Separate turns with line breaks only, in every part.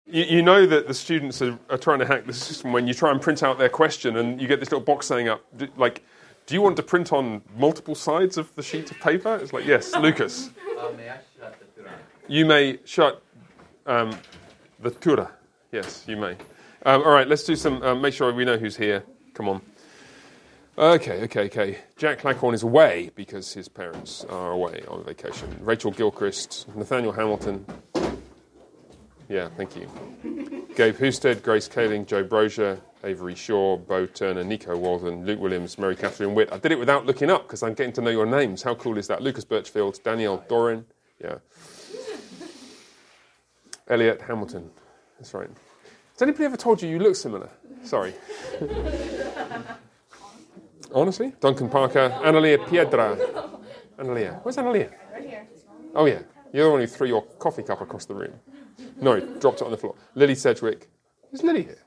You know that the students are trying to hack the system when you try and print out their question and you get this little box saying up, like, do you want to print on multiple sides of the sheet of paper? It's like, yes, Lucas.
May I shut the Tura?
You may shut the Tura. Yes, you may. All right, let's do some, make sure we know who's here. Come on. Okay. Jack Claghorn is away because his parents are away on vacation. Rachel Gilchrist, Nathaniel Hamilton. Yeah, thank you. Gabe Husted, Grace Kaling, Joe Brozier, Avery Shaw, Bo Turner, Nico Walden, Luke Williams, Mary Catherine Witt. I did it without looking up because I'm getting to know your names. How cool is that? Lucas Birchfield, Danielle Doran. Yeah. Elliot Hamilton. That's right. Has anybody ever told you look similar? Sorry. Honestly? Duncan Parker, Analia Piedra. Analia. Where's Analia?
Right here.
Oh, yeah. You're the one who threw your coffee cup across the room. No, dropped it on the floor. Lily Sedgwick. Is Lily here?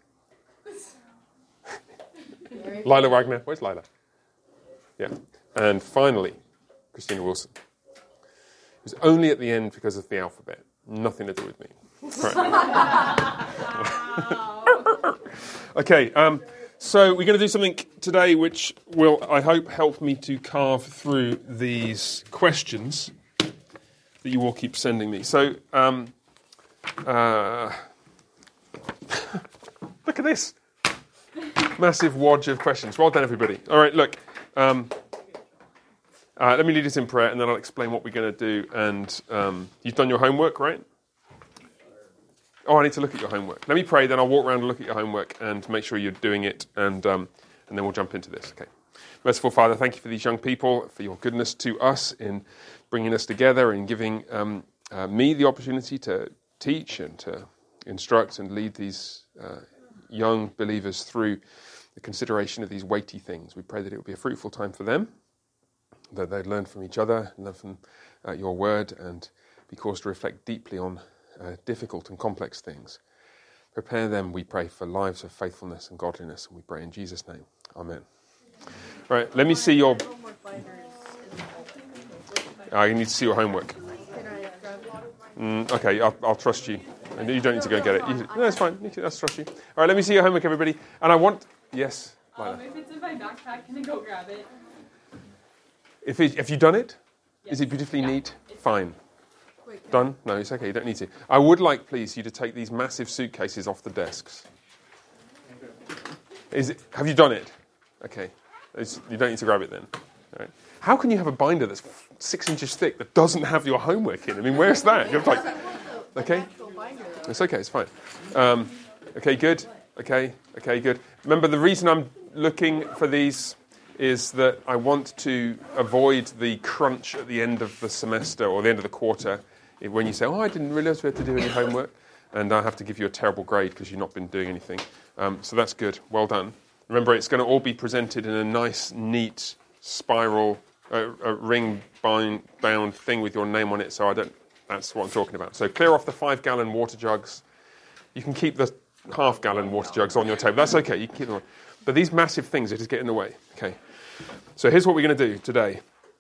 Lila Wagner. Where's Lila? Yeah. And finally, Christina Wilson. It was only at the end because of the alphabet. Nothing to do with me. Right. Okay, so we're going to do something today which will, I hope, help me to carve through these questions that you all keep sending me. So, look at this. Massive wodge of questions. Well done, everybody. All right, look. Let me lead us in prayer, and then I'll explain what we're going to do. And you've done your homework, right? Oh, I need to look at your homework. Let me pray, then I'll walk around and look at your homework and make sure you're doing it, and then we'll jump into this. Okay. Merciful Father, thank you for these young people, for your goodness to us in bringing us together and giving me the opportunity to teach and to instruct and lead these young believers through the consideration of these weighty things. We pray that it will be a fruitful time for them, that they'd learn from each other, learn from your word, and be caused to reflect deeply on difficult and complex things. Prepare them, we pray, for lives of faithfulness and godliness, and we pray in Jesus' name. Amen. Right, let me see your... I need to see your homework. Okay, I'll trust you. And you don't need to go get it. No, it's fine. I'll trust you. All right, let me see your homework, everybody. And I want... Yes, Lila.
If it's in my backpack, can I go grab it?
Have you done it?
Yes.
Is it beautifully neat? Fine.
Wait,
Done? No, it's okay. You don't need to. I would like, please, you to take these massive suitcases off the desks. Have you done it? Okay. You don't need to grab it then. All right. How can you have a binder that's 6 inches thick that doesn't have your homework in? I mean, where's that? You're like, okay. It's okay. It's fine. Okay, good. Okay, good. Remember, the reason I'm looking for these is that I want to avoid the crunch at the end of the semester or the end of the quarter when you say, I didn't realise we had to do any homework, and I have to give you a terrible grade because you've not been doing anything. So that's good. Well done. Remember, it's going to all be presented in a nice, neat, spiral, ring-bound thing with your name on it, so that's what I'm talking about. So clear off the 5-gallon water jugs. You can keep the half-gallon water jugs on your table. That's okay. You can keep them on. But these massive things, they just get in the way. Okay. So here's what we're going to do today.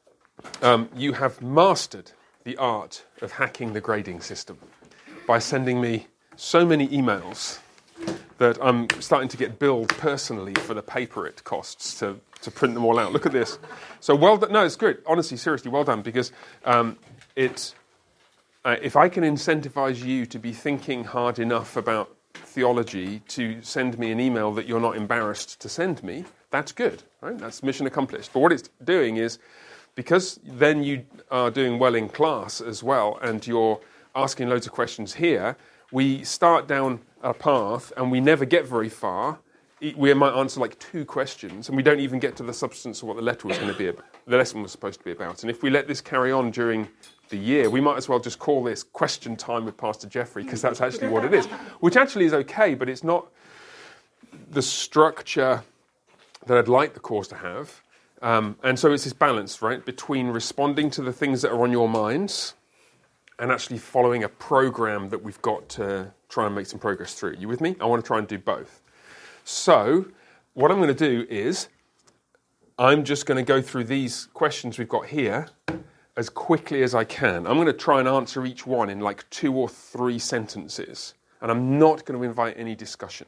You have mastered the art of hacking the grading system by sending me so many emails that I'm starting to get billed personally for the paper it costs to print them all out. Look at this. So well done. No, it's good. Honestly, seriously, well done, because if I can incentivize you to be thinking hard enough about theology to send me an email that you're not embarrassed to send me, that's good, right? That's mission accomplished. But what it's doing is, because then you are doing well in class as well, and you're asking loads of questions here, we start down a path and we never get very far. We might answer like 2 questions, and we don't even get to the substance of what the letter was going to be about, the lesson was supposed to be about. And if we let this carry on during the year, we might as well just call this question time with Pastor Jeffrey, because that's actually what it is, which actually is okay, but it's not the structure that I'd like the course to have. And so it's this balance, right, between responding to the things that are on your minds and actually following a program that we've got to try and make some progress through. You with me? I want to try and do both. So what I'm going to do is I'm just going to go through these questions we've got here as quickly as I can. I'm going to try and answer each one in like 2 or 3 sentences. and I'm not going to invite any discussion.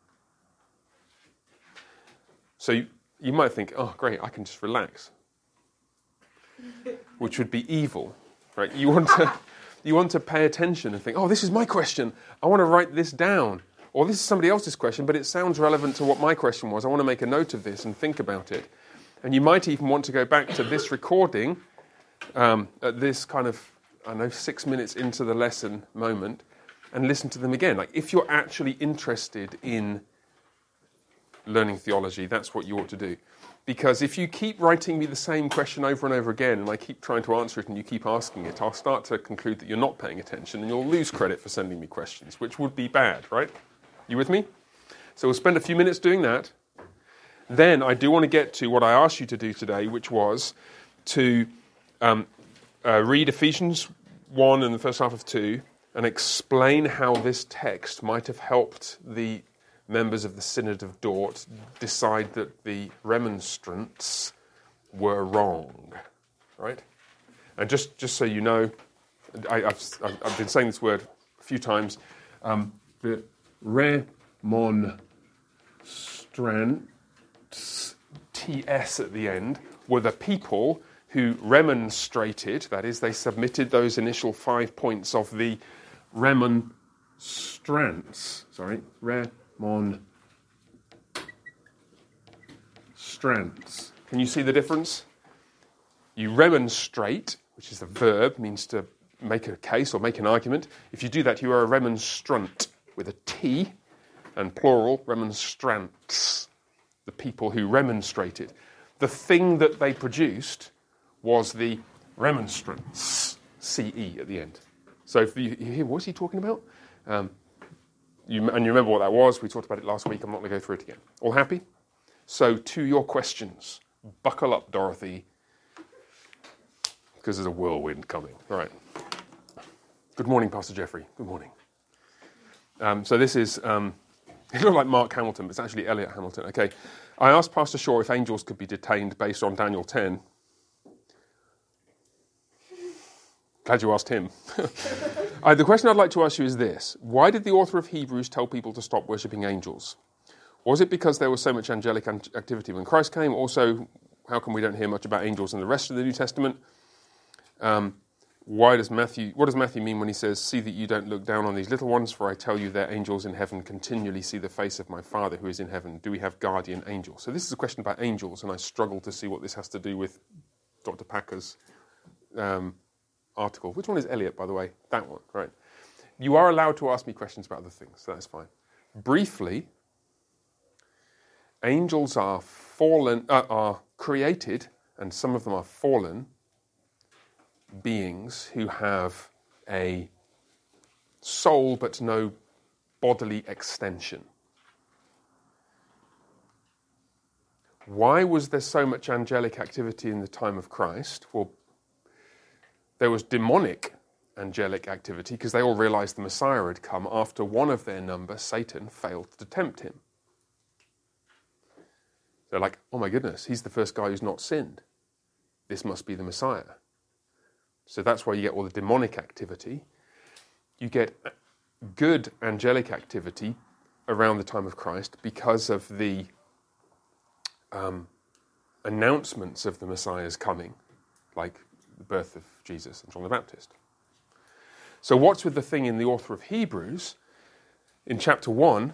So you might think, oh, great, I can just relax, which would be evil, right? You want to pay attention and think, oh, this is my question. I want to write this down. Or this is somebody else's question, but it sounds relevant to what my question was. I want to make a note of this and think about it. And you might even want to go back to this recording at this kind of, 6 minutes into the lesson moment and listen to them again. Like, if you're actually interested in learning theology, that's what you ought to do. Because if you keep writing me the same question over and over again, and I keep trying to answer it and you keep asking it, I'll start to conclude that you're not paying attention and you'll lose credit for sending me questions, which would be bad, right? You with me? So we'll spend a few minutes doing that. Then I do want to get to what I asked you to do today, which was to read Ephesians 1 and the first half of 2 and explain how this text might have helped the members of the Synod of Dort decide that the remonstrants were wrong, right? And just so you know, I've been saying this word a few times, the remonstrants, TS at the end, were the people who remonstrated, that is, they submitted those initial 5 points of the remonstrants. Can you see the difference? You remonstrate, which is the verb, means to make a case or make an argument. If you do that, you are a remonstrant with a T, and plural, remonstrants, the people who remonstrated. The thing that they produced was the remonstrance, CE at the end. So if you hear, what's he talking about? You remember what that was. We talked about it last week. I'm not going to go through it again. All happy? So to your questions. Buckle up, Dorothy, because there's a whirlwind coming. All right. Good morning, Pastor Jeffrey. Good morning. So this is, it looked like Mark Hamilton, but it's actually Elliot Hamilton. Okay. I asked Pastor Shaw if angels could be detained based on Daniel 10. Glad you asked him. The question I'd like to ask you is this. Why did the author of Hebrews tell people to stop worshipping angels? Was it because there was so much angelic activity when Christ came? Also, how come we don't hear much about angels in the rest of the New Testament? What does Matthew mean when he says, "See that you don't look down on these little ones, for I tell you their angels in heaven continually see the face of my Father who is in heaven"? Do we have guardian angels? So this is a question about angels, and I struggle to see what this has to do with Dr. Packer's article. Which one is Elliot, by the way? That one, right. You are allowed to ask me questions about other things, so that's fine. Briefly, angels are created, and some of them are fallen beings who have a soul but no bodily extension. Why was there so much angelic activity in the time of Christ? Well, there was demonic angelic activity because they all realized the Messiah had come after one of their number, Satan, failed to tempt him. They're like, oh my goodness, he's the first guy who's not sinned. This must be the Messiah. So that's why you get all the demonic activity. You get good angelic activity around the time of Christ because of the announcements of the Messiah's coming, like the birth of Jesus and John the Baptist. So what's with the thing in the author of Hebrews? In chapter 1,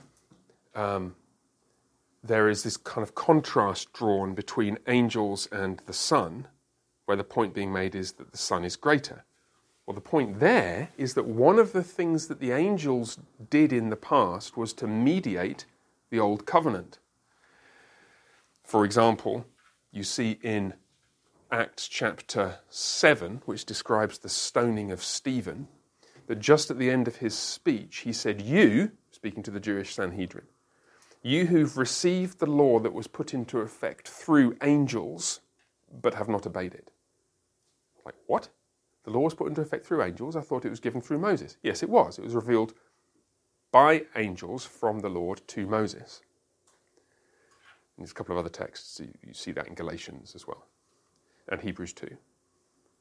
there is this kind of contrast drawn between angels and the Son, where the point being made is that the Son is greater. Well, the point there is that one of the things that the angels did in the past was to mediate the old covenant. For example, you see in Acts chapter 7, which describes the stoning of Stephen, that just at the end of his speech, he said, "You," speaking to the Jewish Sanhedrin, "you who've received the law that was put into effect through angels, but have not obeyed it." Like, what? The law was put into effect through angels? I thought it was given through Moses. Yes, it was. It was revealed by angels from the Lord to Moses. And there's a couple of other texts. You see that in Galatians as well, and Hebrews 2.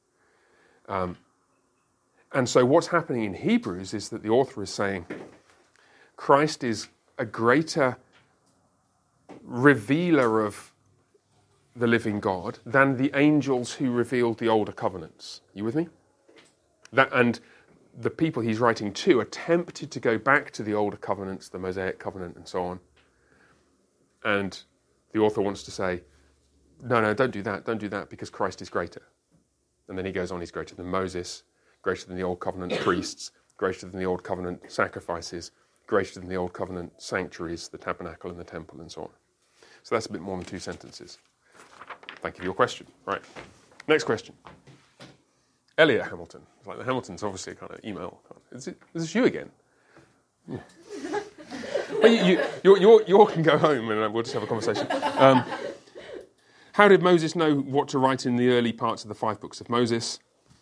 And so what's happening in Hebrews is that the author is saying, Christ is a greater revealer of the living God than the angels who revealed the older covenants. You with me? And the people he's writing to are tempted to go back to the older covenants, the Mosaic covenant and so on. And the author wants to say, no, don't do that because Christ is greater. And then he goes on, he's greater than Moses, greater than the old covenant priests, greater than the old covenant sacrifices, greater than the old covenant sanctuaries, the tabernacle and the temple and so on. So that's a bit more than 2 sentences. Thank you for your question. Right. Next question. Elliot Hamilton. It's like the Hamilton's obviously a kind of email. Is this you again? Yeah. Well, you can go home and we'll just have a conversation. How did Moses know what to write in the early parts of the 5 books of Moses?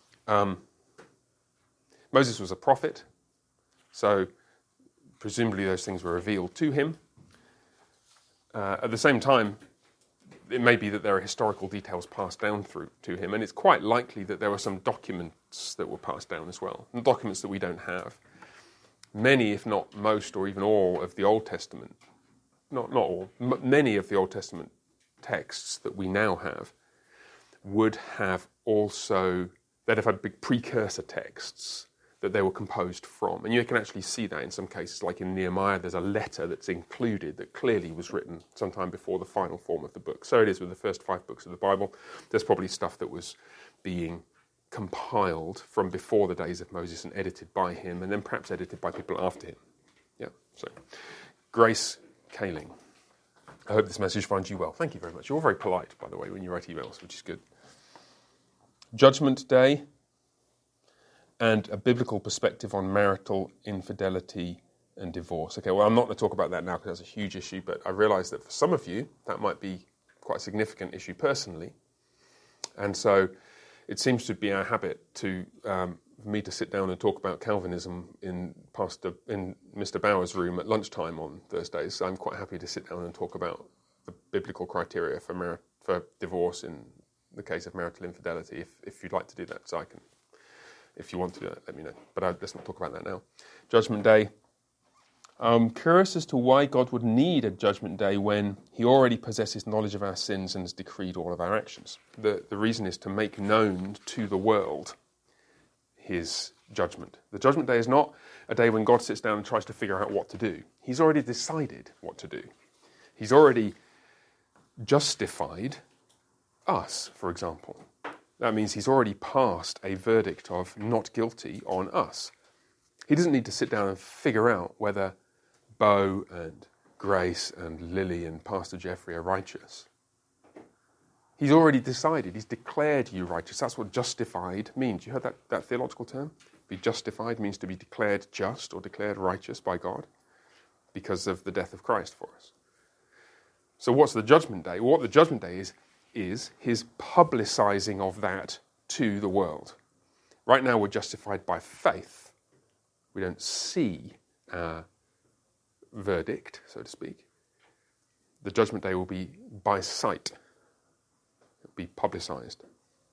Moses was a prophet, so presumably those things were revealed to him. At the same time, it may be that there are historical details passed down through to him, and it's quite likely that there were some documents that were passed down as well, and documents that we don't have. Many, if not most, or even all of the Old Testament, not all, many of the Old Testament texts that we now have would have also, they'd have had big precursor texts that they were composed from. And you can actually see that in some cases, like in Nehemiah, there's a letter that's included that clearly was written sometime before the final form of the book. So it is with the first 5 books of the Bible. There's probably stuff that was being compiled from before the days of Moses and edited by him, and then perhaps edited by people after him. Yeah, so Grace Kaling. I hope this message finds you well. Thank you very much. You're all very polite, by the way, when you write emails, which is good. Judgment Day and a biblical perspective on marital infidelity and divorce. Okay, well, I'm not going to talk about that now because that's a huge issue, but I realise that for some of you, that might be quite a significant issue personally. And so it seems to be our habit to for me to sit down and talk about Calvinism in Mr. Bauer's room at lunchtime on Thursdays. So I'm quite happy to sit down and talk about the biblical criteria for divorce in the case of marital infidelity, if you'd like to do that. So I can, if you want to do that, let me know. But let's not talk about that now. Judgment Day. I'm curious as to why God would need a judgment day when he already possesses knowledge of our sins and has decreed all of our actions. The reason is to make known to the world his judgment. The judgment day is not a day when God sits down and tries to figure out what to do. He's already decided what to do. He's already justified us, for example. That means he's already passed a verdict of not guilty on us. He doesn't need to sit down and figure out whether Bo and Grace and Lily and Pastor Jeffrey are righteous. He's already decided. He's declared you righteous. That's what justified means. You heard that theological term? Be justified means to be declared just or declared righteous by God because of the death of Christ for us. So what's the judgment day? Well, what the judgment day is his publicizing of that to the world. Right now we're justified by faith. We don't see our verdict, so to speak. The judgment day will be by sight. It'll be publicized.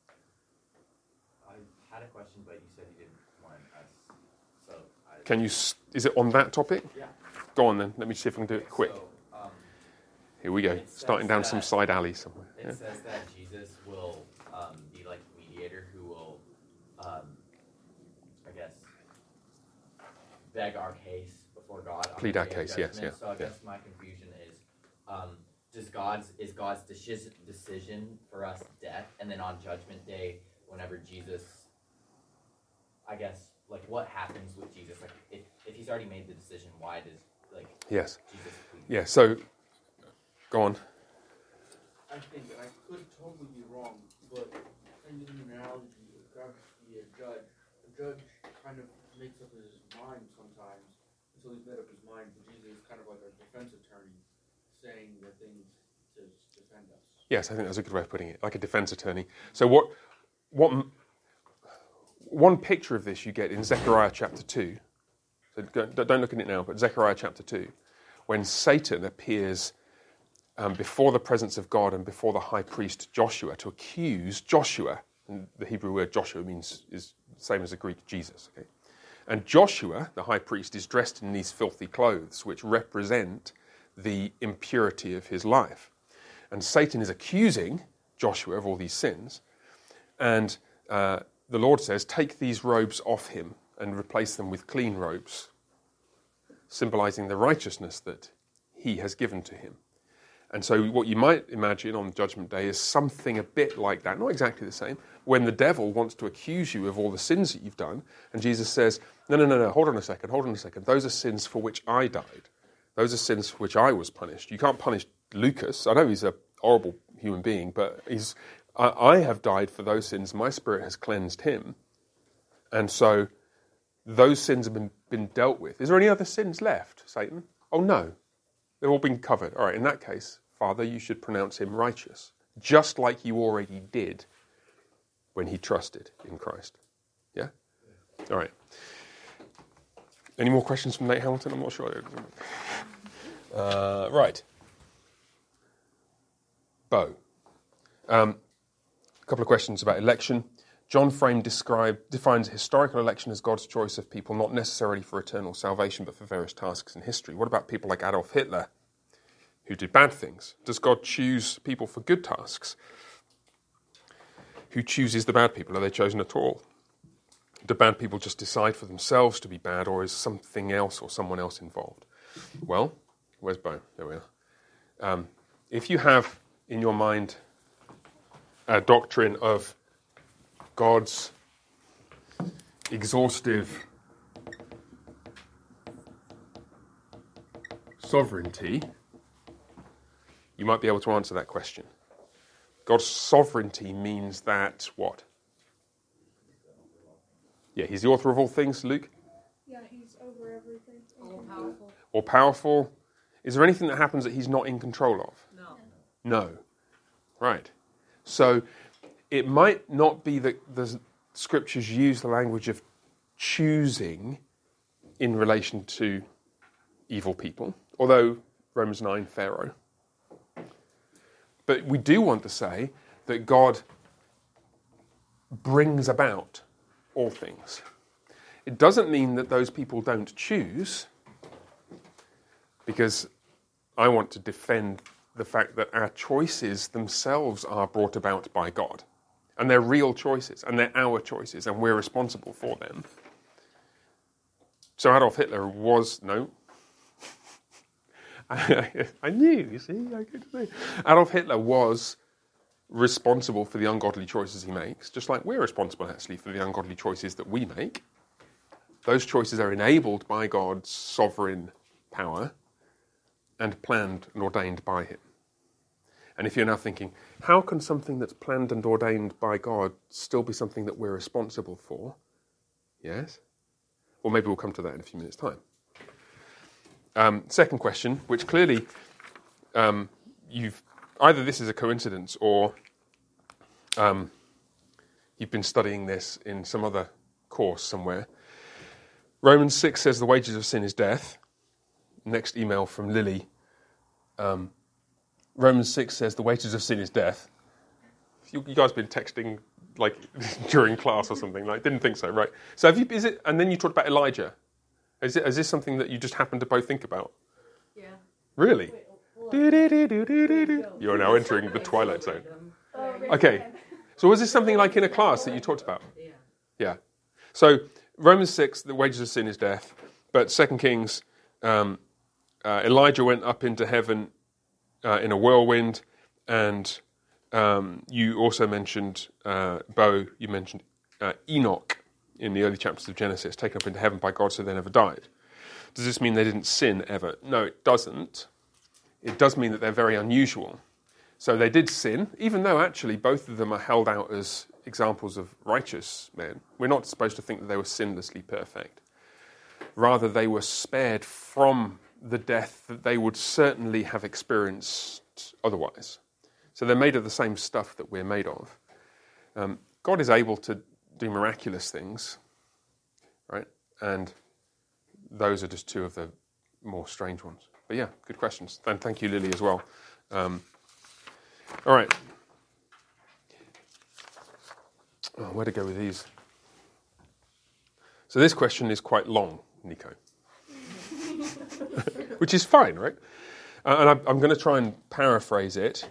I had a question, but you said you didn't want us. So
Can you? Is it on that topic?
Yeah.
Go on then. Let me see if I can do it quick.
So,
Here we go. Starting down some side alley somewhere.
It
Yeah.
says that Jesus will be like a mediator who will, I guess, beg our case before God.
Plead our case, yes,
judgment.
yeah.
So I guess my confusion is God's decision for us death, and then on Judgment Day, whenever Jesus, I guess, like what happens with Jesus? Like if he's already made the decision, why does
Yes.
Jesus plead?
Yeah. So, go on.
I think, and I could totally be wrong, but in an analogy, if God could be a judge kind of makes up his mind sometimes, until he's made up his mind, but Jesus is kind of like a defense attorney saying the things to defend us.
Yes, I think that's a good way of putting it, like a defense attorney. So one picture of this you get in Zechariah chapter 2. So don't look at it now, but Zechariah chapter 2, when Satan appears before the presence of God and before the high priest Joshua to accuse Joshua. And the Hebrew word Joshua is the same as the Greek Jesus. Okay? And Joshua, the high priest, is dressed in these filthy clothes, which represent the impurity of his life. And Satan is accusing Joshua of all these sins. And the Lord says, take these robes off him and replace them with clean robes, symbolizing the righteousness that he has given to him. And so what you might imagine on Judgment Day is something a bit like that, not exactly the same, when the devil wants to accuse you of all the sins that you've done, and Jesus says, no, hold on a second, those are sins for which I died. Those are sins for which I was punished. You can't punish Lucas. I know he's a horrible human being, but I have died for those sins. My spirit has cleansed him. And so those sins have been dealt with. Is there any other sins left, Satan? Oh, no. They've all been covered. All right, in that case, Father, you should pronounce him righteous, just like you already did when he trusted in Christ. Yeah? All right. Any more questions from Nate Hamilton? I'm not sure. Right. Bo. A couple of questions about election. John Frame defines historical election as God's choice of people, not necessarily for eternal salvation, but for various tasks in history. What about people like Adolf Hitler, who did bad things? Does God choose people for good tasks? Who chooses the bad people? Are they chosen at all? Do bad people just decide for themselves to be bad, or is something else or someone else involved? Well, where's Bo? There we are. If you have in your mind a doctrine of God's exhaustive sovereignty, you might be able to answer that question. God's sovereignty means that what? Yeah, he's the author of all things, Luke?
Yeah, he's over everything.
All powerful.
All powerful. Is there anything that happens that he's not in control of?
No.
No. Right. So it might not be that the scriptures use the language of choosing in relation to evil people, although Romans 9, Pharaoh. But we do want to say that God brings about all things. It doesn't mean that those people don't choose, because I want to defend the fact that our choices themselves are brought about by God. And they're real choices, and they're our choices, and we're responsible for them. So Adolf Hitler was, no. I knew, you see, I could say. Adolf Hitler was responsible for the ungodly choices he makes, just like we're responsible, actually, for the ungodly choices that we make. Those choices are enabled by God's sovereign power and planned and ordained by him. And if you're now thinking, how can something that's planned and ordained by God still be something that we're responsible for? Yes? Well, maybe we'll come to that in a few minutes' time. Second question, which clearly either this is a coincidence or you've been studying this in some other course somewhere. Romans 6 says the wages of sin is death. Next email from Lily. Romans 6 says the wages of sin is death. You guys have been texting like during class or something. Like, didn't think so, right? So is it? And then you talked about Elijah. Is this something that you just happened to both think about?
Yeah.
Really?
Wait,
You are now entering the twilight zone.
Oh,
Okay. So was this something like in a class that you talked about?
Yeah.
Yeah. So Romans 6, the wages of sin is death. But 2 Kings, Elijah went up into heaven in a whirlwind. And you also mentioned, Bo, you mentioned Enoch in the early chapters of Genesis, taken up into heaven by God so they never died. Does this mean they didn't sin ever? No, it doesn't. It does mean that they're very unusual. So they did sin, even though actually both of them are held out as examples of righteous men. We're not supposed to think that they were sinlessly perfect. Rather, they were spared from the death that they would certainly have experienced otherwise. So they're made of the same stuff that we're made of. God is able to do miraculous things, right? And those are just two of the more strange ones. But yeah, good questions. And thank you, Lily, as well. All right. Oh, where to go with these? So this question is quite long, Nico. Which is fine, right? And I'm going to try and paraphrase it.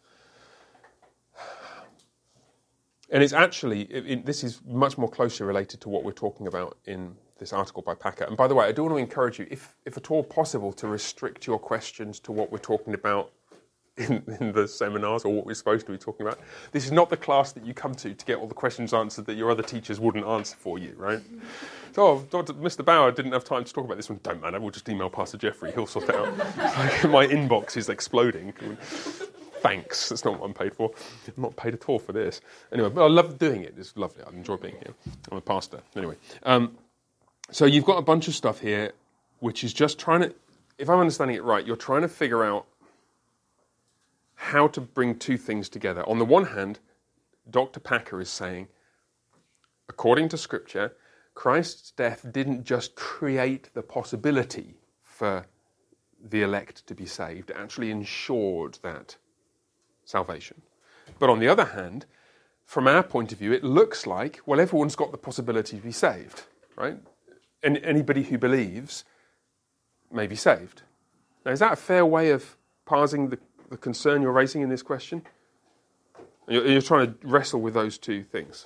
And it's actually, this is much more closely related to what we're talking about in this article by Packer. And by the way, I do want to encourage you, if at all possible, to restrict your questions to what we're talking about in the seminars or what we're supposed to be talking about. This is not the class that you come to get all the questions answered that your other teachers wouldn't answer for you, right? So, Mr. Bauer didn't have time to talk about this one. Don't matter, we'll just email Pastor Jeffrey. He'll sort it out. My inbox is exploding. Thanks, that's not what I'm paid for. I'm not paid at all for this. Anyway, but I love doing it. It's lovely. I enjoy being here. I'm a pastor. Anyway, so you've got a bunch of stuff here which is just trying to, if I'm understanding it right, you're trying to figure out how to bring two things together. On the one hand, Dr. Packer is saying, according to Scripture, Christ's death didn't just create the possibility for the elect to be saved, it actually ensured that salvation. But on the other hand, from our point of view, it looks like, well, everyone's got the possibility to be saved, right? And anybody who believes may be saved. Now, is that a fair way of parsing the concern you're raising in this question? You're trying to wrestle with those two things.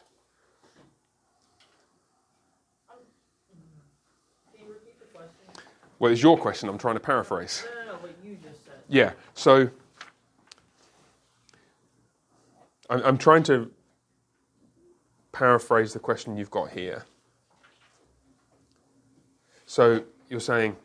Can you repeat the question?
Well, it's your question. I'm trying to paraphrase.
No, what you just said.
Yeah, so I'm trying to paraphrase the question you've got here. So you're saying,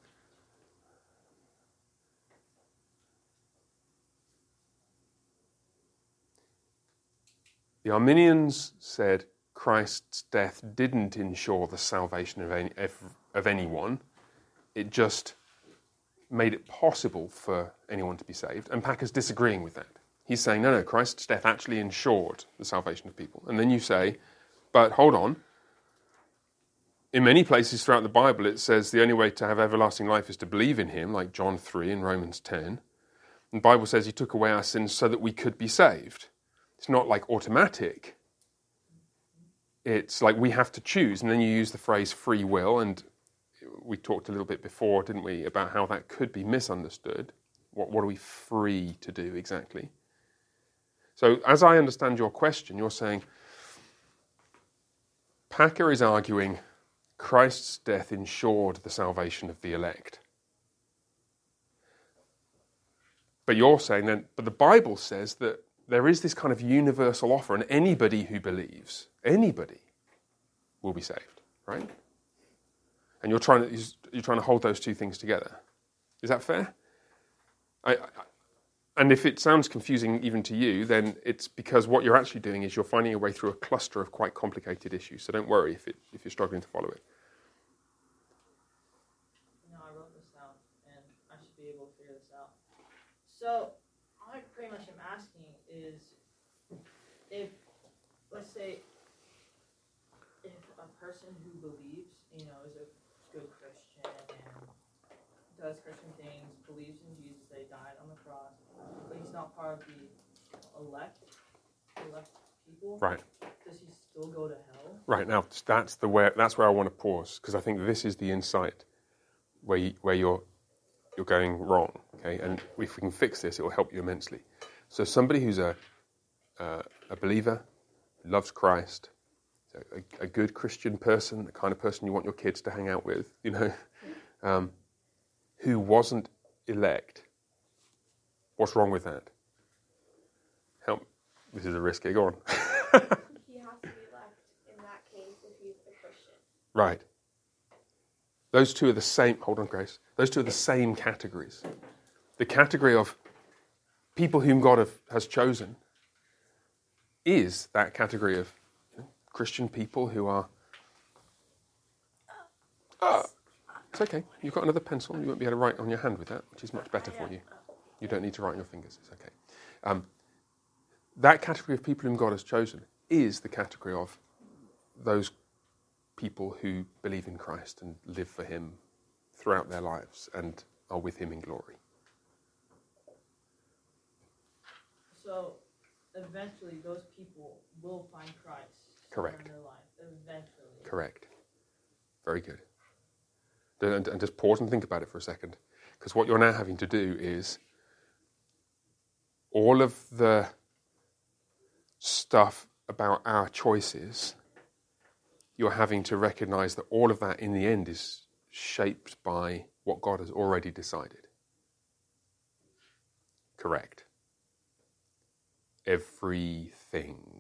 the Arminians said Christ's death didn't ensure the salvation of anyone. It just made it possible for anyone to be saved. And Packer's disagreeing with that. He's saying, no, Christ's death actually ensured the salvation of people. And then you say, but hold on. In many places throughout the Bible, it says the only way to have everlasting life is to believe in him, like John 3 and Romans 10. And the Bible says he took away our sins so that we could be saved. It's not like automatic. It's like we have to choose. And then you use the phrase free will, and we talked a little bit before, didn't we, about how that could be misunderstood. What are we free to do exactly? So as I understand your question, you're saying Packer is arguing Christ's death ensured the salvation of the elect. But you're saying then, but the Bible says that there is this kind of universal offer, and anybody who believes, anybody will be saved, right? And you're trying to hold those two things together. Is that fair? And if it sounds confusing even to you, then it's because what you're actually doing is you're finding your way through a cluster of quite complicated issues. So don't worry if you're struggling to follow it.
No, I wrote this down, and I should be able to figure this out. So, I pretty much am asking is, if, let's say, if a person who believes, is a good Christian and does Christian things, believes in Jesus, that he died on the cross, but he's not part of the elect people.
Right.
Does he still go to hell?
Right, now that's where I want to pause, because I think this is the insight where you're going wrong. Okay, and if we can fix this, it will help you immensely. So somebody who's a believer, loves Christ, a good Christian person, the kind of person you want your kids to hang out with, who wasn't elect. What's wrong with that? Help. This is a risky. Go on.
He has to be elect in that case if he's a Christian.
Right. Those two are the same. Hold on, Grace. Those two are the same categories. The category of people whom God has chosen is that category of Christian people who are... It's okay. You've got another pencil. You won't be able to write on your hand with that, which is much better for you. You don't need to write on your fingers. It's okay. That category of people whom God has chosen is the category of those people who believe in Christ and live for him throughout their lives and are with him in glory.
So, eventually, those people will find Christ.
Correct.
In their life. Eventually.
Correct. Very good. And just pause and think about it for a second. Because what you're now having to do is all of the stuff about our choices, you're having to recognize that all of that in the end is shaped by what God has already decided. Correct. Everything.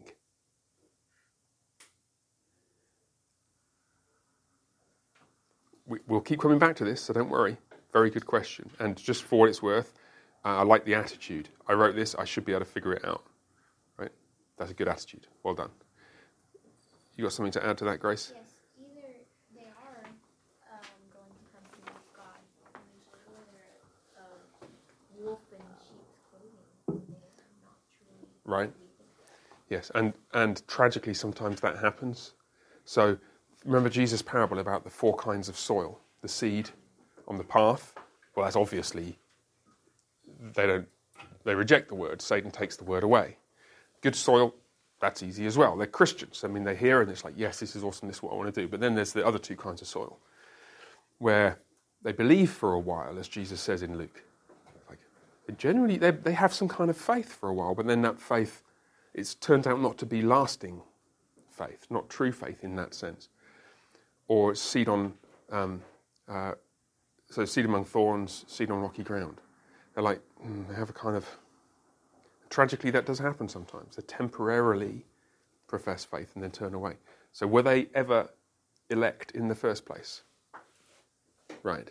We'll keep coming back to this, so don't worry. Very good question. And just for what it's worth, I like the attitude. I wrote this, I should be able to figure it out. Right? That's a good attitude. Well done. You got something to add to that, Grace?
Yes, either they are going to come to know God, or they're a wolf in sheep's clothing. They are not truly.
Right. Yes, and tragically sometimes that happens. So remember Jesus' parable about the 4 kinds of soil. The seed on the path, well, that's obviously, they reject the word. Satan takes the word away. Good soil, that's easy as well. They're Christians. I mean, they hear and it's like, yes, this is awesome, this is what I want to do. But then there's the other 2 kinds of soil, where they believe for a while, as Jesus says in Luke. Like, generally, they have some kind of faith for a while, but then that faith, it's turned out not to be lasting faith, not true faith in that sense. Or seed on, so seed among thorns, seed on rocky ground. They're like, they have a kind of, tragically that does happen sometimes. They temporarily profess faith and then turn away. So were they ever elect in the first place? Right.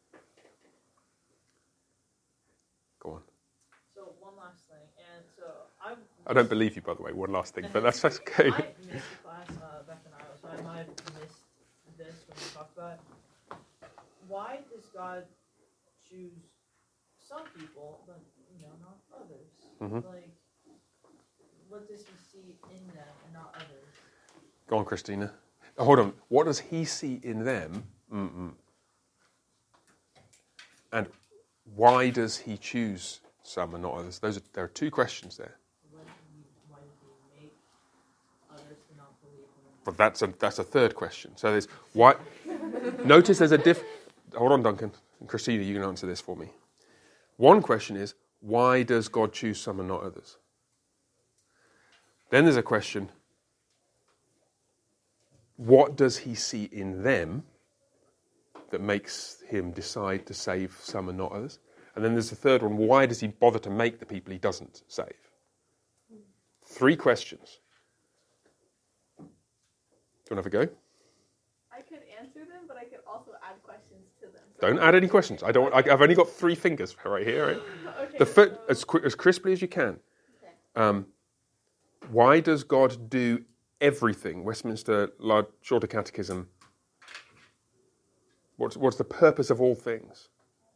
Go on.
So one last thing, and so
I don't believe you, by the way, one last thing, but that's okay.
I missed the class back in Iowa, so I might have missed this when we talked about it. Why does God choose some people, but not others?
Mm-hmm.
Like, what does He see in them and not others?
Go on, Christina. Oh, hold on. What does He see in them? And why does He choose some and not others? There are 2 questions there.
Why did He make others to not believe in Him?
But that's a third question. So there's why. Notice there's a Hold on, Duncan. And Christina, you can answer this for me. One question is, why does God choose some and not others? Then there's a question, what does He see in them that makes Him decide to save some and not others? And then there's the third one, why does He bother to make the people He doesn't save? 3 questions. Do you want to have a go?
I could answer them, but I could also add questions to them.
Don't add any questions. I've only got 3 fingers right here. Right?
Okay.
As crisply as you can.
Okay.
Why does God do everything? Westminster Shorter Catechism. What's the purpose of all things?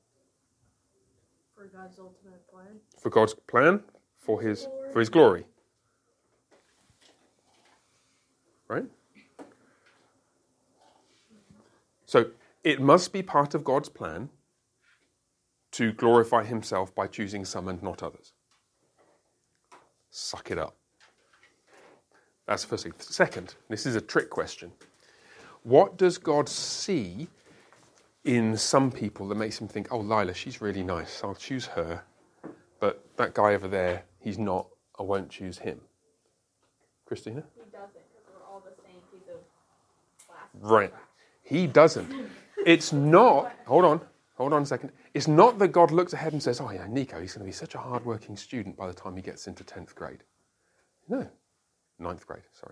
For God's ultimate plan.
For God's plan, for His glory. Right? So it must be part of God's plan to glorify Himself by choosing some and not others. Suck it up. That's the first thing. Second, this is a trick question. What does God see in some people that makes Him think, oh, Lila, she's really nice, I'll choose her, but that guy over there, he's not, I won't choose him? Christina?
He doesn't, because we're all the same piece of plastic.
Right. He doesn't. It's not, hold on a second. It's not that God looks ahead and says, oh yeah, Nico, he's going to be such a hard-working student by the time he gets into 10th grade. No, 9th grade, sorry.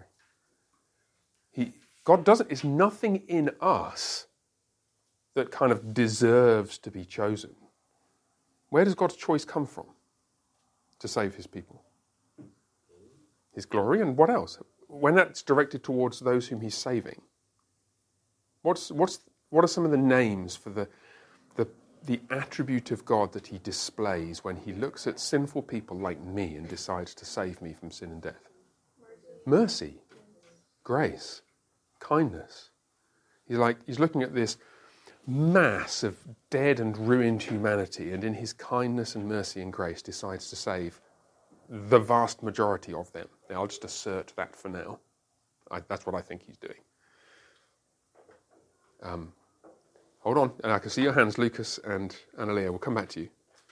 God doesn't, it's nothing in us that kind of deserves to be chosen. Where does God's choice come from to save His people? His glory, and what else? When that's directed towards those whom He's saving, what are some of the names for the attribute of God that He displays when He looks at sinful people like me and decides to save me from sin and death? Mercy, grace, kindness. He's looking at this mass of dead and ruined humanity, and in His kindness and mercy and grace decides to save the vast majority of them. Now, I'll just assert that for now. That's what I think He's doing. Hold on, and I can see your hands, Lucas and Analia. We'll come back to you.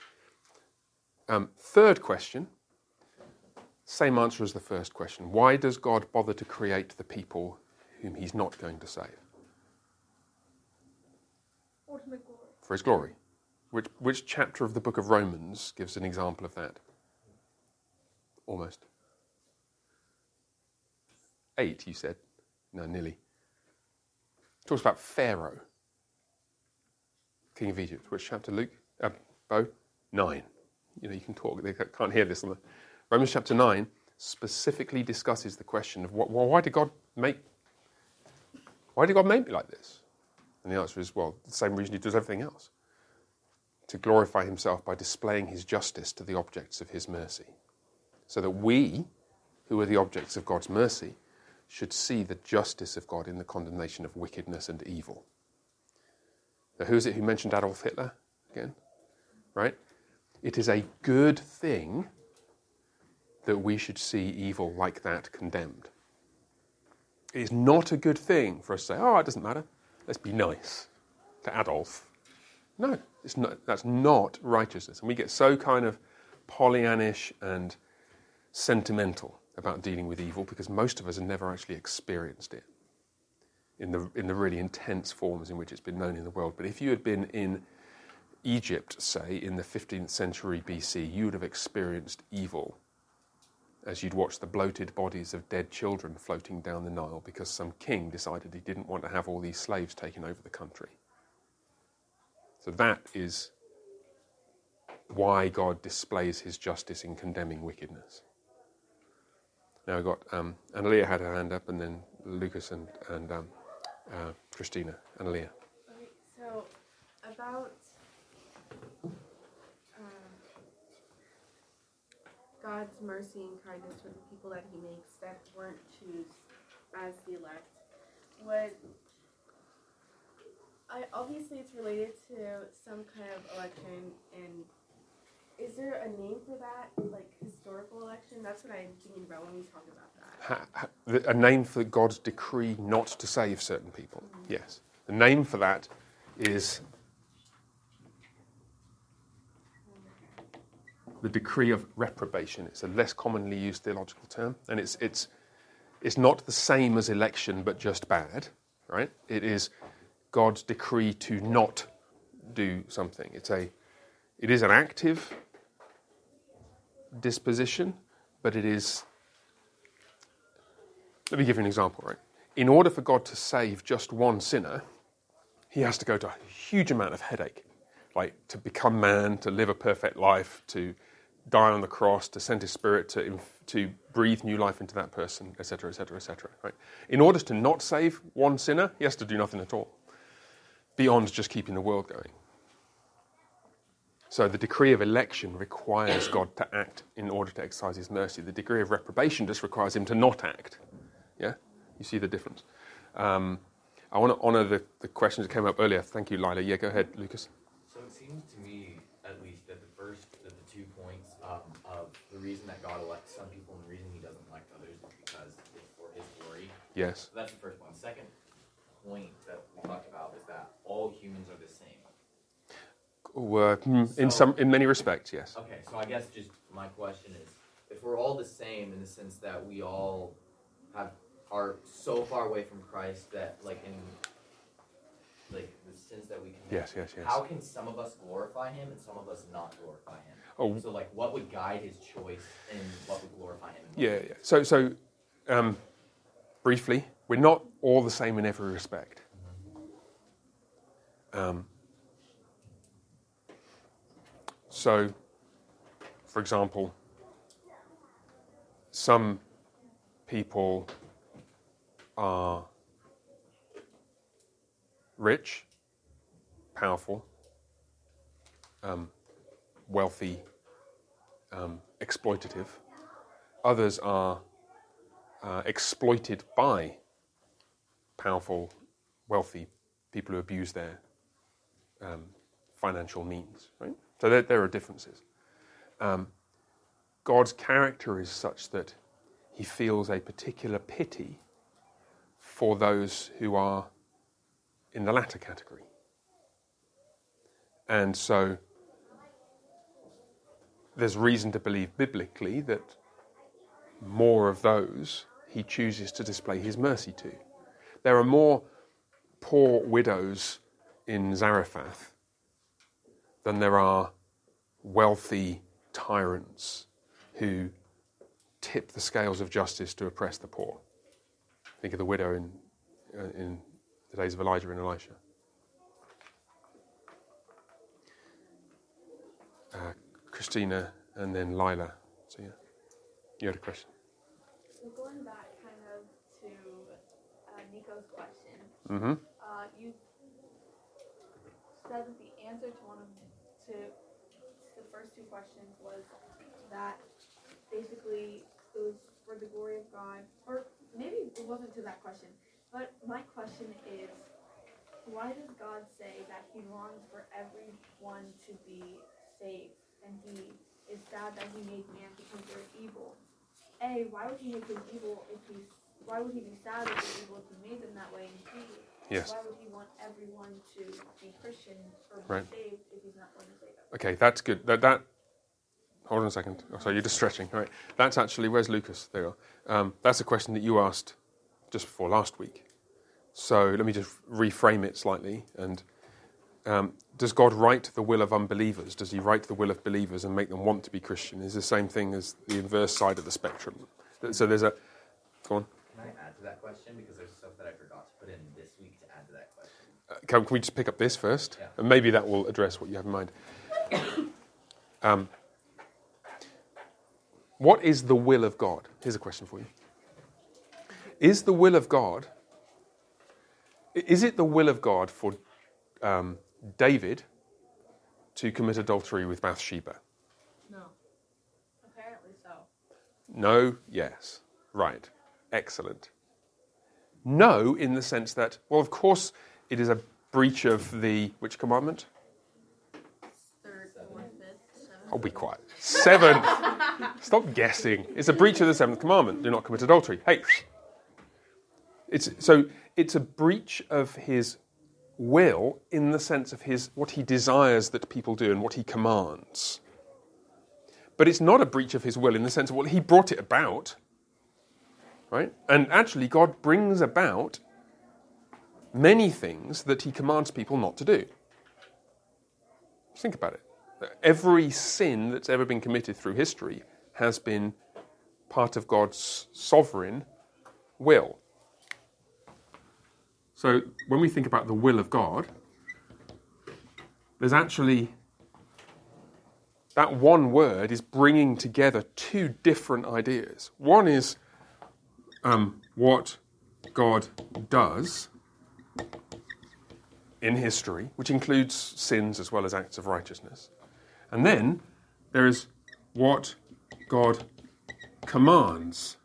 Third question, same answer as the first question. Why does God bother to create the people whom he's not going to save?
Ultimate glory.
For his glory. Which chapter of the book of Romans gives an example of that? Almost. 8, you said. No, nearly. Talks about Pharaoh, king of Egypt. Which chapter, Luke? Bo? 9. You know, you can talk. They can't hear this. Romans chapter 9 specifically discusses the question of why did God make me like this? And the answer is, well, the same reason he does everything else. To glorify himself by displaying his justice to the objects of his mercy. So that we, who are the objects of God's mercy, should see the justice of God in the condemnation of wickedness and evil. Now, who is it who mentioned Adolf Hitler again? Right? It is a good thing that we should see evil like that condemned. It is not a good thing for us to say, oh, it doesn't matter, let's be nice to Adolf. No, it's not, that's not righteousness. And we get so kind of Pollyannish and sentimental about dealing with evil because most of us have never actually experienced it in the really intense forms in which it's been known in the world. But if you had been in Egypt, say, in the 15th century BC, you would have experienced evil as you'd watch the bloated bodies of dead children floating down the Nile because some king decided he didn't want to have all these slaves taken over the country. So that is why God displays his justice in condemning wickedness. Now we've got Analia had her hand up, and then Lucas and Christina. Analia.
Okay, so about God's mercy and kindness for the people that he makes that weren't chosen as the elect. Obviously it's related to some kind of election, and is there a name for that, like historical election? That's what I'm thinking about when we talk about that.
A name for God's decree not to save certain people. Mm-hmm. Yes. The name for that is the decree of reprobation. It's a less commonly used theological term, and it's not the same as election, but just bad, right? It is God's decree to not do something. It is an active disposition, but it is... Let me give you an example, right? In order for God to save just one sinner, he has to go to a huge amount of headache, like to become man, to live a perfect life, to die on the cross, to send his spirit to breathe new life into that person, etc., etc., etc. Right? In order to not save one sinner, he has to do nothing at all, beyond just keeping the world going. So the decree of election requires God to act in order to exercise his mercy. The decree of reprobation just requires him to not act. Yeah? You see the difference. I want to honour the questions that came up earlier. Thank you, Lila. Yeah, go ahead, Lucas.
So it seems to me, at least, that the 2 points of the reason that God elects some people and the reason he doesn't elect others is because it's for his glory.
Yes.
So that's the first one. The second point that we talked about is that all humans are the same.
In many respects, yes.
Okay, so I guess just my question is, if we're all the same in the sense that we all are so far away from Christ that, like in the sense that we can,
yes.
How can some of us glorify him and some of us not glorify him?
Oh,
so like, what would guide his choice and what would glorify him?
Yeah. So, briefly, we're not all the same in every respect. So, for example, some people are rich, powerful, wealthy, exploitative. Others are exploited by powerful, wealthy people who abuse their financial means, right? So there are differences. God's character is such that he feels a particular pity for those who are in the latter category. And so there's reason to believe biblically that more of those he chooses to display his mercy to. There are more poor widows in Zarephath than there are wealthy tyrants who tip the scales of justice to oppress the poor. Think of the widow in the days of Elijah and Elisha. Christina and then Lila. So yeah, you had a question.
So going back kind of to Nico's question,
Mm-hmm.
You said that the answer to the first two questions was that basically it was for the glory of God, or maybe it wasn't to that question. But my question is, why does God say that He longs for everyone to be saved, and He is sad that He made man because they're evil? Why would He make them evil if He's? Why would He be sad that they're evil if He made them that way? And
Yes.
why would He want everyone to be Christian or be
Right.
saved if He's not going to save them?
Okay, that's good. That. Hold on a second. Oh, sorry, you're just stretching. All right. That's actually, where's Lucas? There you are. That's a question that you asked just before last week. So let me just reframe it slightly. And does God write the will of unbelievers? Does He write the will of believers and make them want to be Christian? Is the same thing as the inverse side of the spectrum. So there's a... Go on.
Can I add to that question? Because there's stuff that I forgot to put in this week to add to that question.
Can we just pick up this first?
Yeah.
And maybe that will address what you have in mind. What is the will of God? Here's a question for you. Is the will of God... Is it the will of God for David to commit adultery with Bathsheba?
No. Apparently so.
No, yes. Right. Excellent. No, in the sense that, well, of course, it is a breach of the, which commandment?
Third, fourth, fifth, seventh.
Oh, be quiet. 7th. Stop guessing. It's a breach of the 7th commandment. Do not commit adultery. Hey. It's a breach of his will in the sense of what he desires that people do and what he commands. But it's not a breach of his will in the sense of, well, he brought it about. Right? And actually, God brings about many things that he commands people not to do. Just think about it. Every sin that's ever been committed through history has been part of God's sovereign will. So when we think about the will of God, there's actually... that one word is bringing together two different ideas. One is what God does in history, which includes sins as well as acts of righteousness. And then there is what God commands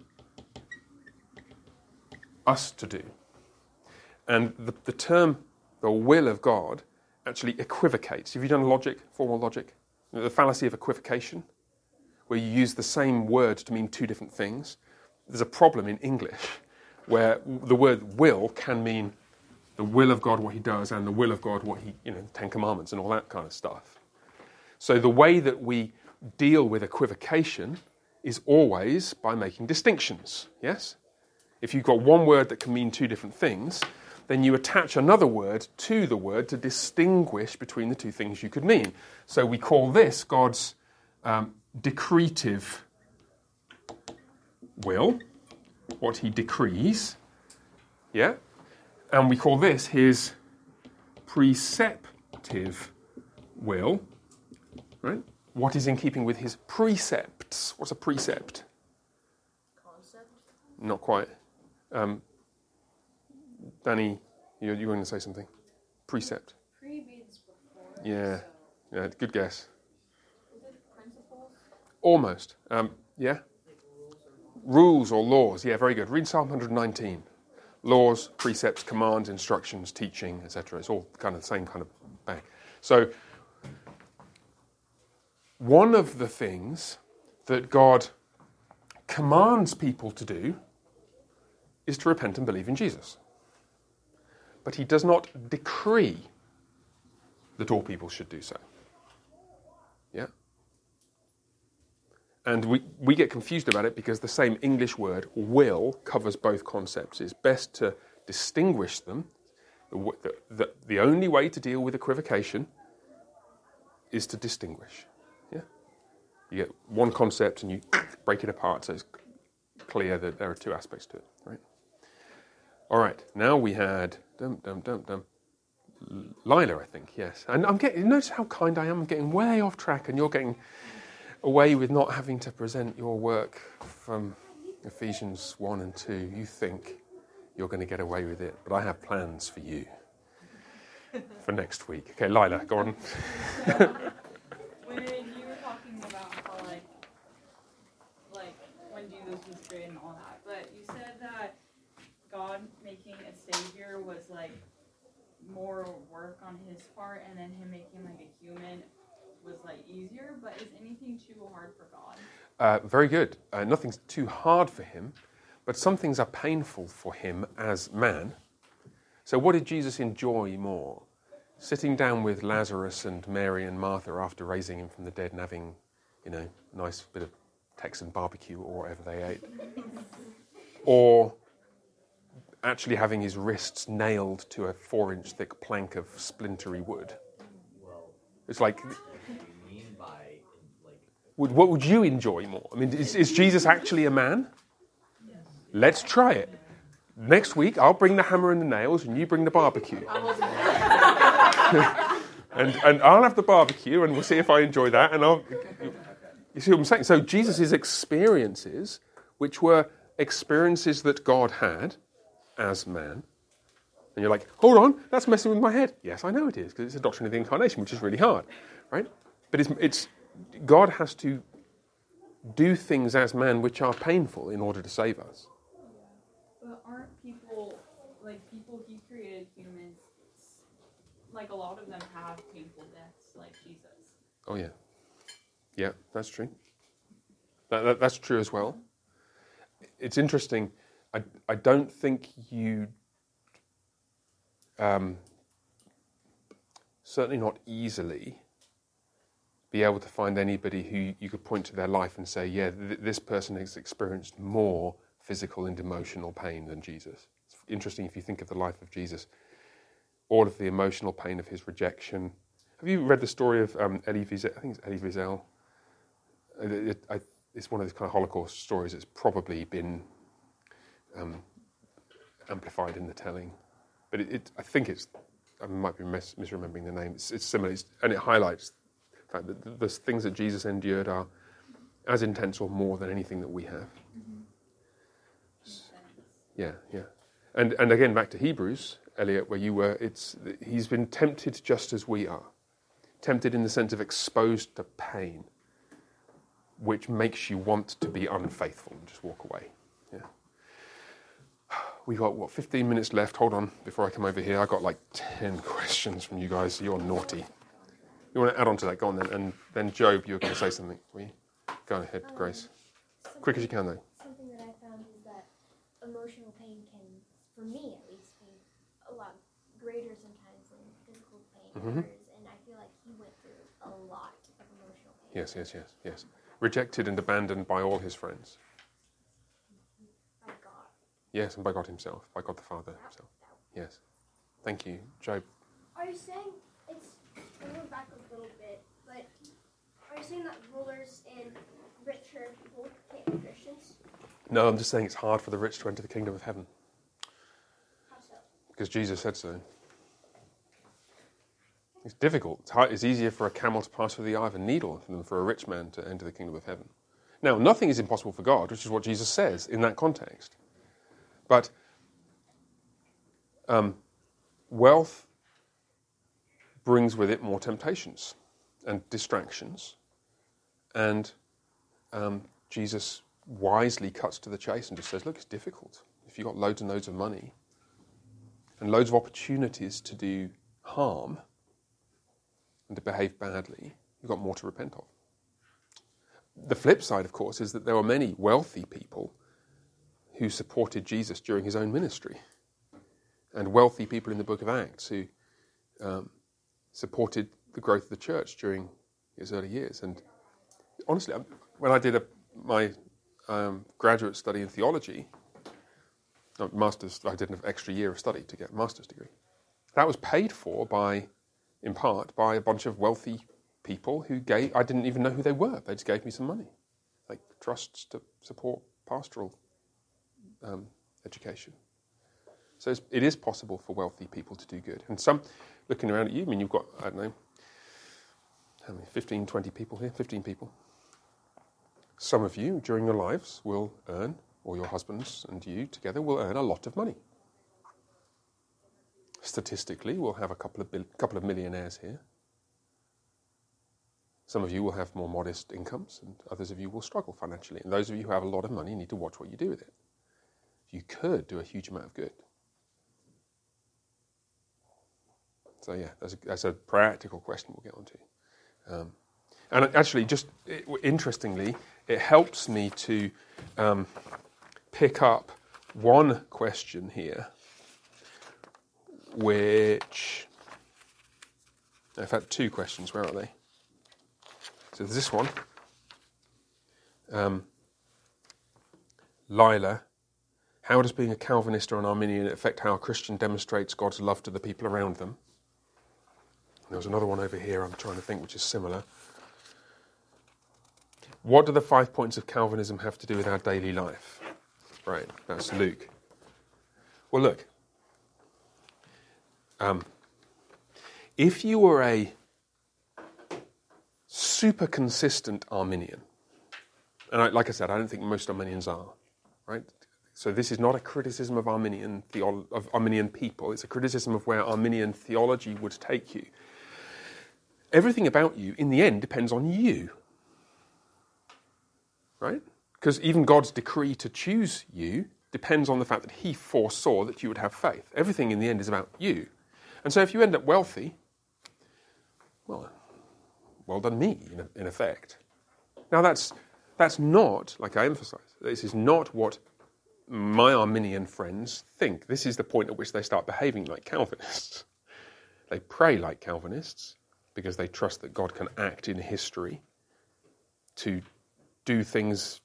us to do. And the term, the will of God, actually equivocates. Have you done formal logic? The fallacy of equivocation, where you use the same word to mean two different things. There's a problem in English where the word will can mean the will of God, what he does, and the will of God, what he, Ten Commandments and all that kind of stuff. So the way that we deal with equivocation is always by making distinctions, yes? If you've got one word that can mean two different things, then you attach another word to the word to distinguish between the two things you could mean. So we call this God's decretive will, what he decrees, yeah? And we call this his preceptive will, right? What is in keeping with his precepts? What's a precept?
Concept?
Not quite. Danny, you're going to say something. Precept.
Pre means before.
Yeah.
So
Yeah, good guess.
is it principles?
Almost. Yeah? Rules or laws. Yeah, very good. Read Psalm 119. Laws, precepts, commands, instructions, teaching, etc. It's all kind of the same kind of bang. So, one of the things that God commands people to do is to repent and believe in Jesus. but he does not decree that all people should do so. Yeah? And we get confused about it because the same English word, will, covers both concepts. It's best to distinguish them. The only way to deal with equivocation is to distinguish. Yeah? You get one concept and you break it apart so it's clear that there are two aspects to it. Right? All right, now we had Lila, I think, yes. And notice how kind I am. I'm getting way off track and you're getting away with not having to present your work from Ephesians 1 and 2. You think you're going to get away with it, but I have plans for you for next week. Okay, Lila, go on.
When you were talking about how, like when Jesus was created and all that, but you said that God making a savior was like more work on his part, and then him making like a human was like easier. But is anything too hard for God?
Very good. Nothing's too hard for him, but some things are painful for him as man. So what did Jesus enjoy more? Sitting down with Lazarus and Mary and Martha after raising him from the dead and having, a nice bit of Texan barbecue or whatever they ate? Or actually having his wrists nailed to a 4-inch thick plank of splintery wood?
Well,
It's like,
what do you mean by, like...
what would you enjoy more? I mean, is Jesus actually a man? Let's try it. Next week, I'll bring the hammer and the nails, and you bring the barbecue. and I'll have the barbecue, and we'll see if I enjoy that. And you see what I'm saying? So Jesus' experiences, which were experiences that God had as man, and you're like, hold on, that's messing with my head. Yes, I know it is, because it's a doctrine of the incarnation, which is really hard, right? But it's God has to do things as man which are painful in order to save us.
But aren't people he created humans, like a lot of them have painful deaths like Jesus?
Oh, yeah. Yeah, that's true. That's true as well. It's interesting. I don't think you... certainly not easily be able to find anybody who you could point to their life and say, yeah, this person has experienced more physical and emotional pain than Jesus. It's interesting if you think of the life of Jesus, all of the emotional pain of his rejection. Have you read the story of Elie Wiesel? I think it's Elie Wiesel. It's one of those kind of Holocaust stories that's probably been amplified in the telling. But I think I might be misremembering the name. It's similar, and it highlights the fact that the things that Jesus endured are as intense or more than anything that we have. Yeah. And again, back to Hebrews, Elliot, where you were, he's been tempted just as we are. Tempted in the sense of exposed to pain, which makes you want to be unfaithful and just walk away. Yeah. We've got, 15 minutes left. Hold on, before I come over here. I got like 10 questions from you guys. You're naughty. You want to add on to that? Go on then. And then Job, you were going to say something. Will you? Go ahead, Grace. Quick as you can, though.
Something that I found is that emotional pain can, for me at least, be a lot greater sometimes than physical pain.
Mm-hmm.
And I feel like he went through a lot of emotional pain.
Yes. Rejected and abandoned by all his friends.
By God.
Yes, and by God himself, by God the Father himself. Yes. Thank you. Job.
Are you saying, I'm going back a little bit, but are you saying that rulers and richer people can't be Christians?
No, I'm just saying it's hard for the rich to enter the kingdom of heaven.
How so?
Because Jesus said so. It's difficult. It's easier for a camel to pass through the eye of a needle than for a rich man to enter the kingdom of heaven. Now, nothing is impossible for God, which is what Jesus says in that context. But wealth brings with it more temptations and distractions. And Jesus wisely cuts to the chase and just says, look, it's difficult. If you've got loads and loads of money and loads of opportunities to do harm and to behave badly, you've got more to repent of. The flip side, of course, is that there were many wealthy people who supported Jesus during his own ministry. and wealthy people in the book of Acts who supported the growth of the church during its early years. And honestly, when I did my graduate study in theology, master's, I did an extra year of study to get a master's degree. That was paid for in part by a bunch of wealthy people who I didn't even know who they were. They just gave me some money, like trusts to support pastoral education. So it is possible for wealthy people to do good. And some, looking around at you, I mean, you've got, I don't know, how many, 15, 20 people here, 15 people. Some of you, during your lives, will earn, or your husbands and you together will earn a lot of money. Statistically, we'll have a couple of millionaires here. Some of you will have more modest incomes, and others of you will struggle financially. And those of you who have a lot of money need to watch what you do with it. You could do a huge amount of good. So yeah, that's a practical question we'll get onto. And actually, interestingly, it helps me to pick up one question here, which, in fact, two questions. Where are they? So there's this one. Lila, how does being a Calvinist or an Arminian affect how a Christian demonstrates God's love to the people around them? And there's another one over here I'm trying to think which is similar. What do the 5 points of Calvinism have to do with our daily life? Right, that's Luke. Well, look. If you were a super consistent Arminian, and like I said, I don't think most Arminians are, right? So this is not a criticism of Arminian people. It's a criticism of where Arminian theology would take you. Everything about you, in the end, depends on you. Right? Because even God's decree to choose you depends on the fact that he foresaw that you would have faith. Everything in the end is about you. And so if you end up wealthy, well done me, in effect. Now that's not, like I emphasize, this is not what my Arminian friends think. This is the point at which they start behaving like Calvinists. They pray like Calvinists because they trust that God can act in history to do things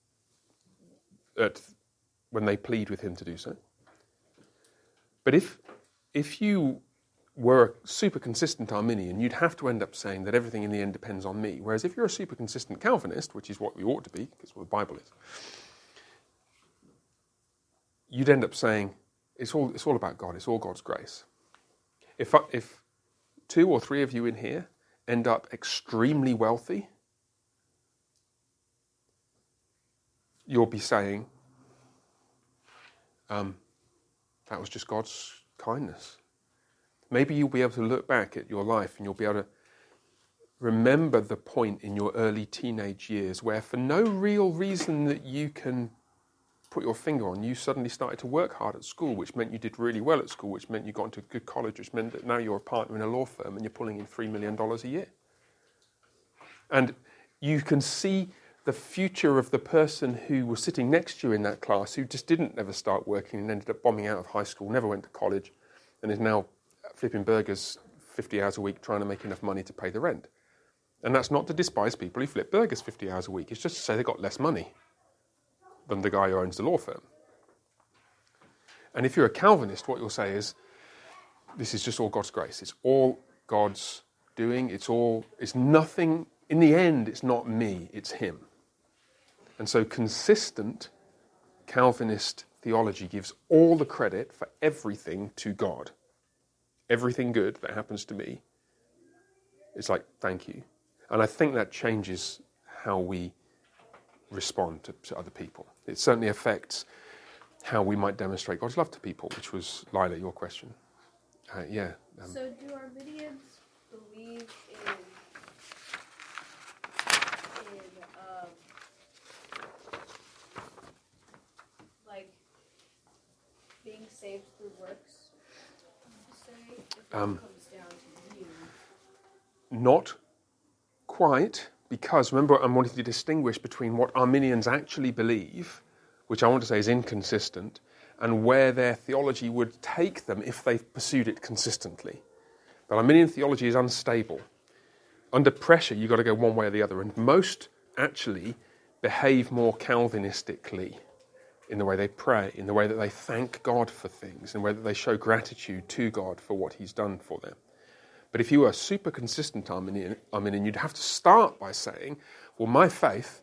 when they plead with him to do so. But if you were a super consistent Arminian, you'd have to end up saying that everything in the end depends on me. Whereas if you're a super consistent Calvinist, which is what we ought to be, because what the Bible is, you'd end up saying it's all about God. It's all God's grace. If 2 or 3 of you in here end up extremely wealthy, you'll be saying, that was just God's kindness. Maybe you'll be able to look back at your life and you'll be able to remember the point in your early teenage years where, for no real reason that you can put your finger on, you suddenly started to work hard at school, which meant you did really well at school, which meant you got into a good college, which meant that now you're a partner in a law firm and you're pulling in $3 million a year. And you can see the future of the person who was sitting next to you in that class, who just didn't ever start working and ended up bombing out of high school, never went to college, and is now flipping burgers 50 hours a week trying to make enough money to pay the rent. And that's not to despise people who flip burgers 50 hours a week. It's just to say they got less money than the guy who owns the law firm. And if you're a Calvinist, what you'll say is, this is just all God's grace. It's all God's doing. It's nothing, in the end, it's not me, it's him. And so consistent Calvinist theology gives all the credit for everything to God. Everything good that happens to me, it's like, thank you. And I think that changes how we respond to other people. It certainly affects how we might demonstrate God's love to people, which was, Lila, your question.
So do Arminians believe in like being saved through works? Say, if it comes down to you.
Not quite, because remember, I'm wanting to distinguish between what Arminians actually believe, which I want to say is inconsistent, and where their theology would take them if they pursued it consistently. But Arminian theology is unstable. Under pressure, you've got to go one way or the other, and most actually behave more Calvinistically in the way they pray, in the way that they thank God for things, in the way that they show gratitude to God for what he's done for them. But if you were a super consistent Arminian, you'd have to start by saying, well, my faith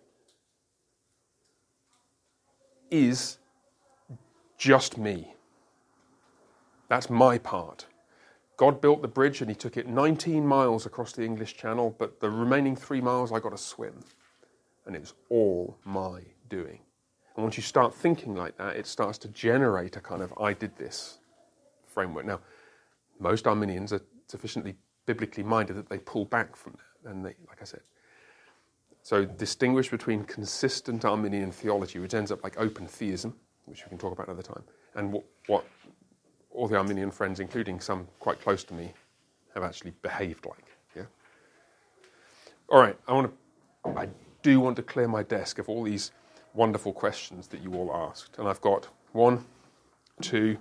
is just me. That's my part. God built the bridge and he took it 19 miles across the English Channel, but the remaining 3 miles I got to swim. And it was all my doing. And once you start thinking like that, it starts to generate a kind of I did this framework. Now, most Arminians are sufficiently biblically minded that they pull back from that. And they, like I said, so distinguish between consistent Arminian theology, which ends up like open theism, which we can talk about another time, and what all the Arminian friends, including some quite close to me, have actually behaved like. Yeah. All right. I do want to clear my desk of all these wonderful questions that you all asked, and I've got 1, 2,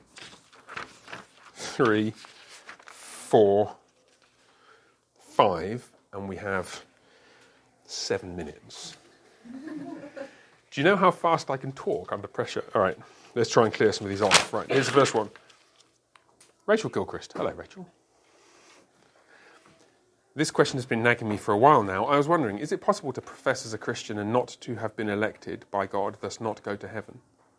3, 4, 5, and we have 7 minutes. Do you know how fast I can talk under pressure? All right, let's try and clear some of these off. Right, here's the first one. Rachel Gilchrist. Hello, Rachel. This question has been nagging me for a while now. I was wondering, is it possible to profess as a Christian and not to have been elected by God, thus not go to heaven?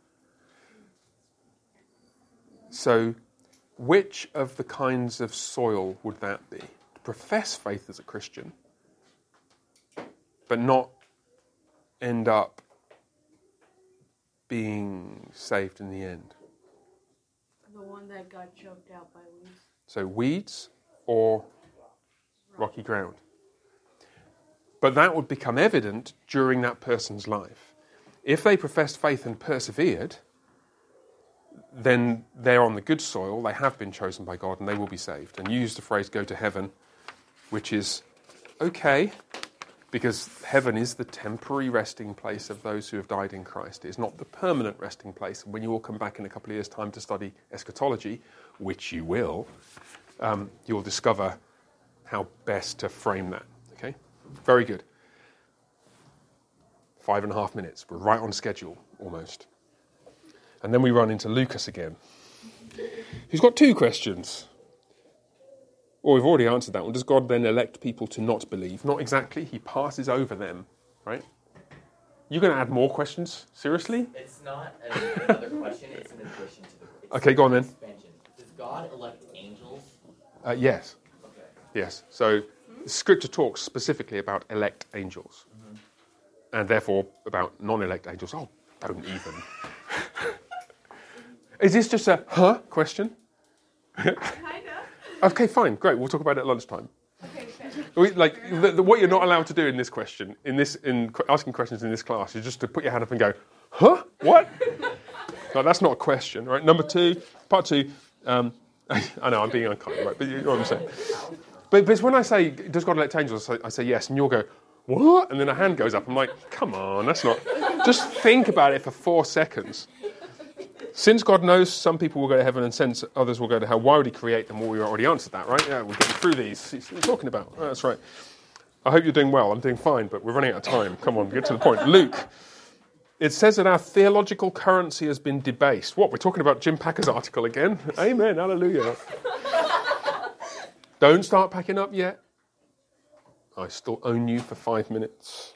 So, which of the kinds of soil would that be? To profess faith as a Christian, but not end up being saved in the end?
The one that got choked out by weeds.
So weeds or rocky ground. But that would become evident during that person's life. If they professed faith and persevered, then they're on the good soil, they have been chosen by God, and they will be saved. And you use the phrase go to heaven, which is okay, because heaven is the temporary resting place of those who have died in Christ. It is not the permanent resting place. And when you all come back in a couple of years' time to study eschatology, which you will, you'll discover how best to frame that. Okay? Very good. 5.5 minutes. We're right on schedule, almost. And then we run into Lucas again, who's got 2 questions. Well, we've already answered that one. Does God then elect people to not believe? Not exactly. He passes over them, right? You're going to add more questions? Seriously?
It's not another question. It's an addition to the.
Okay, go on then.
Expansion. Does God elect angels?
Yes.
Okay.
Yes. So Scripture talks specifically about elect angels, and therefore about non-elect angels. Oh, don't even. Is this just a question?
Kinda.
Okay, fine, great. We'll talk about it at lunchtime.
Okay, fair.
What you're not allowed to do in this question, in asking questions in this class, is just to put your hand up and go, huh? What? No, that's not a question, right? Number 2, part 2. I know I'm being unkind, right? But you know what I'm saying. But it's when I say, does God elect angels? I say yes, and you'll go, what? And then a hand goes up. I'm like, come on, that's not. Just think about it for 4 seconds. Since God knows some people will go to heaven and since others will go to hell, why would he create them? Well, we already answered that, right? Yeah, we're getting through these. What are you talking about? Oh, that's right. I hope you're doing well. I'm doing fine, but we're running out of time. Come on, get to the point. Luke, it says that our theological currency has been debased. What, we're talking about Jim Packer's article again? Amen, hallelujah. Don't start packing up yet. I still own you for 5 minutes.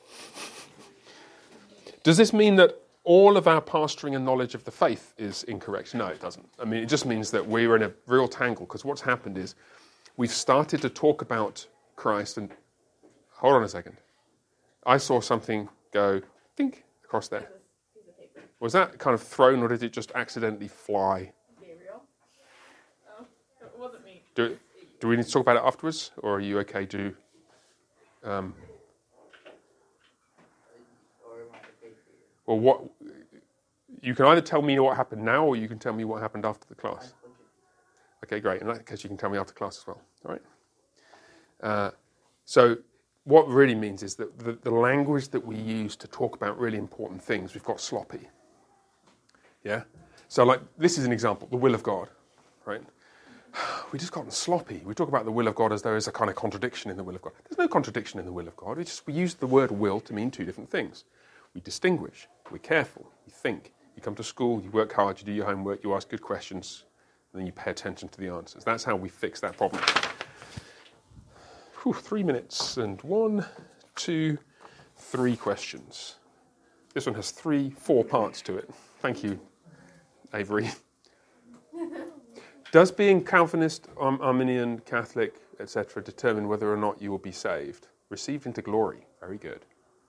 Does this mean that all of our pastoring and knowledge of the faith is incorrect? No, it doesn't. I mean, it just means that we're in a real tangle, because what's happened is we've started to talk about Christ and... Hold on a second. I saw something go, think, across there. Was that kind of thrown, or did it just accidentally fly?
Gabriel? Oh, it wasn't me.
Do we need to talk about it afterwards, or are you okay to... Well, what you can either tell me what happened now, or you can tell me what happened after the class. Okay, great. In that case, you can tell me after class as well. All right. So, what really means is that the language that we use to talk about really important things, we've got sloppy. Yeah. So, like, this is an example, the will of God, right? We just gotten sloppy. We talk about the will of God as though there's a kind of contradiction in the will of God. There's no contradiction in the will of God. We use the word will to mean two different things. We distinguish. We're careful. We think. You come to school, you work hard, you do your homework, you ask good questions, and then you pay attention to the answers. That's how we fix that problem. 3 minutes and 1, 2, 3 questions. This one has 4 parts to it. Thank you, Avery. Does being Calvinist, Arminian, Catholic, etc. determine whether or not you will be saved? Received into glory. Very good.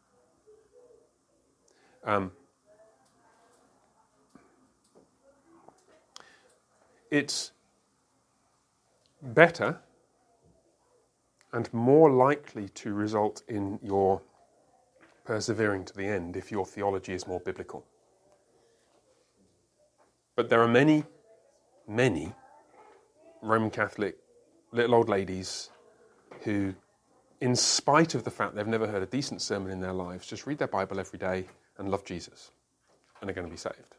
It's better and more likely to result in your persevering to the end if your theology is more biblical. But there are many Roman Catholic little old ladies who, in spite of the fact they've never heard a decent sermon in their lives, just read their Bible every day and love Jesus, and are going to be saved.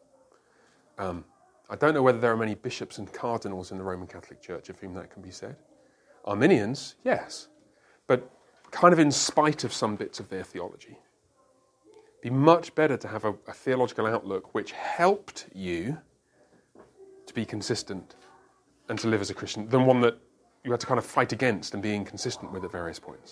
I don't know whether there are many bishops and cardinals in the Roman Catholic Church of whom that can be said. Arminians, yes, but kind of in spite of some bits of their theology. It'd be much better to have a theological outlook which helped you to be consistent and to live as a Christian than one that you had to kind of fight against and be inconsistent with at various points.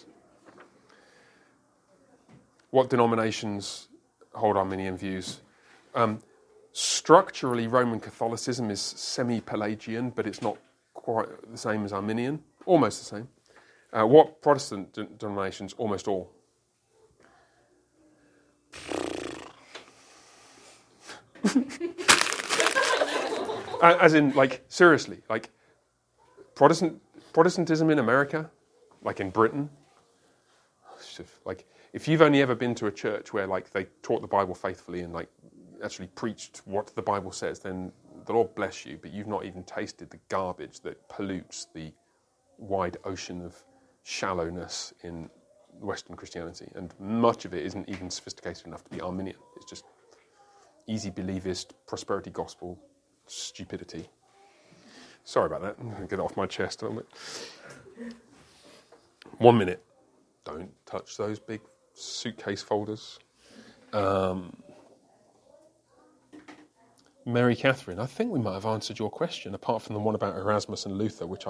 What denominations hold Arminian views? Structurally, Roman Catholicism is semi-Pelagian, but it's not quite the same as Arminian. Almost the same. What Protestant denominations? Almost all. As in, like, seriously, like, Protestantism in America, like in Britain, like, if you've only ever been to a church where, like, they taught the Bible faithfully and, like, actually preached what the Bible says, then the Lord bless you, but you've not even tasted the garbage that pollutes the wide ocean of shallowness in Western Christianity, and much of it isn't even sophisticated enough to be Arminian. It's just easy believist, prosperity gospel, stupidity. Sorry about that. I'm going to get it off my chest a little bit. 1 minute. Don't touch those big suitcase folders. Mary Catherine, I think we might have answered your question, apart from the one about Erasmus and Luther, which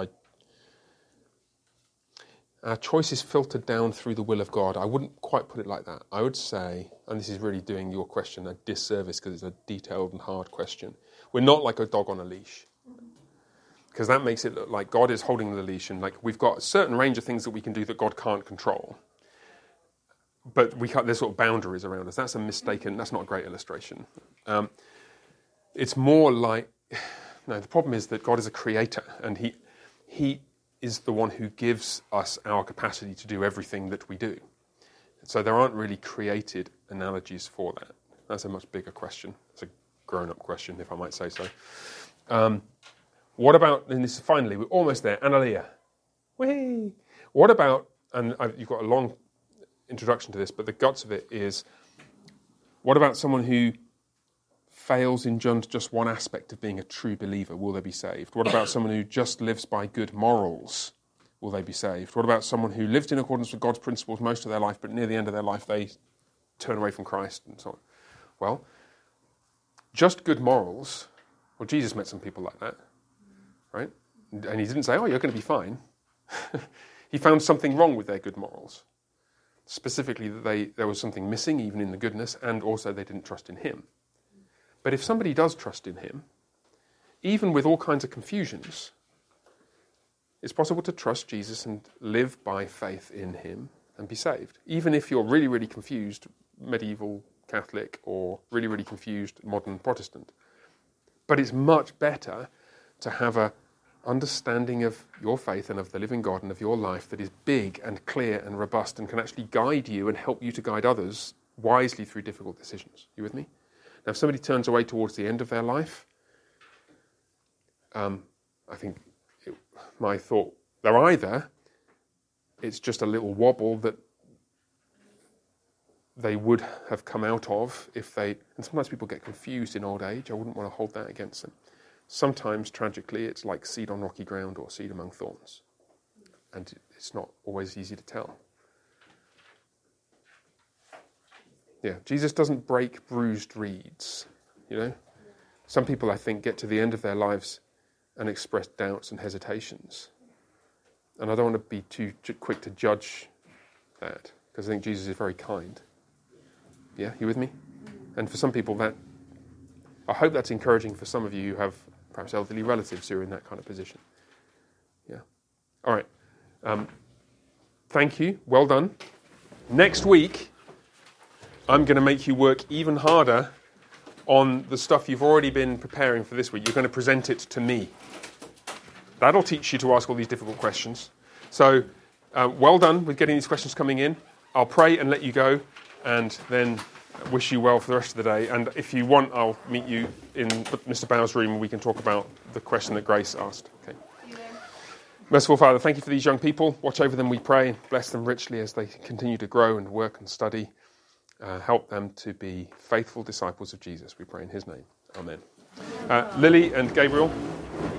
our choice is filtered down through the will of God. I wouldn't quite put it like that. I would say, and this is really doing your question a disservice because it's a detailed and hard question, we're not like a dog on a leash. Because that makes it look like God is holding the leash and like we've got a certain range of things that we can do that God can't control. But there's sort of boundaries around us. That's not a great illustration. It's more like, no, the problem is that God is a creator and he is the one who gives us our capacity to do everything that we do. So there aren't really created analogies for that. That's a much bigger question. It's a grown-up question, if I might say so. What about, and this is finally, we're almost there, Analia. Whee! What about, and you've got a long introduction to this, but the guts of it is, what about someone who fails in just one aspect of being a true believer? Will they be saved? What about someone who just lives by good morals? Will they be saved? What about someone who lived in accordance with God's principles most of their life, but near the end of their life they turn away from Christ and so on? Well, just good morals, well, Jesus met some people like that, right? And he didn't say, oh, you're going to be fine. He found something wrong with their good morals. Specifically, that there was something missing even in the goodness, and also they didn't trust in him. But if somebody does trust in him, even with all kinds of confusions, it's possible to trust Jesus and live by faith in him and be saved. Even if you're really, really confused medieval Catholic or really, really confused modern Protestant. But it's much better to have an understanding of your faith and of the living God and of your life that is big and clear and robust and can actually guide you and help you to guide others wisely through difficult decisions. You with me? Now, if somebody turns away towards the end of their life, I think my thought, it's just a little wobble that they would have come out of if they... And sometimes people get confused in old age. I wouldn't want to hold that against them. Sometimes, tragically, it's like seed on rocky ground or seed among thorns. And it's not always easy to tell. Yeah, Jesus doesn't break bruised reeds, you know. Some people, I think, get to the end of their lives and express doubts and hesitations. And I don't want to be too quick to judge that, because I think Jesus is very kind. Yeah, you with me? And for some people, I hope that's encouraging for some of you who have perhaps elderly relatives who are in that kind of position. Yeah. All right. Thank you. Well done. Next week, I'm going to make you work even harder on the stuff you've already been preparing for this week. You're going to present it to me. That'll teach you to ask all these difficult questions. So, well done with getting these questions coming in. I'll pray and let you go, and then wish you well for the rest of the day. And if you want, I'll meet you in Mr. Bow's room and we can talk about the question that Grace asked. Okay. Merciful Father, thank you for these young people. Watch over them, we pray. Bless them richly as they continue to grow and work and study. Help them to be faithful disciples of Jesus. We pray in his name. Amen. Lily and Gabriel.